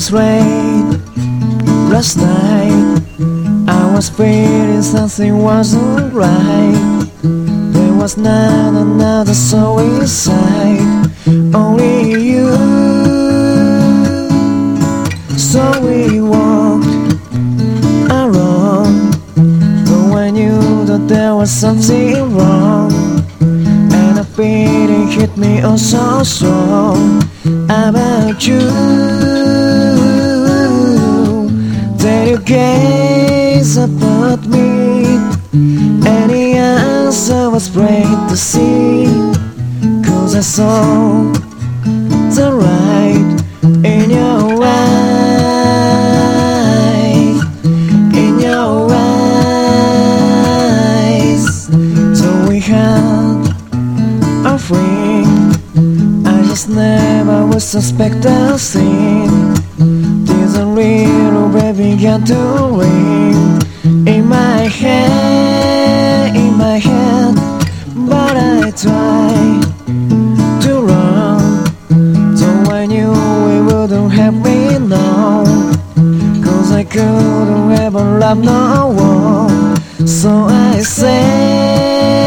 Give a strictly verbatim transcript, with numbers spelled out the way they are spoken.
was rain last night. I was feeling something wasn't right. There was not another soul inside, only you. So we walked around, though I knew that there was something wrong. And a feeling hit me oh so strong about you. Then you gaze up at me, and the answer was great to see. Cause I saw the light in your eyes, in your eyes. So we had a ring, I just never would suspect a thing. Till the little bell began to ring in my head, in my head. But I tried to run, though I knew it wouldn't have been long. Cause I couldn't ever love no one. So I said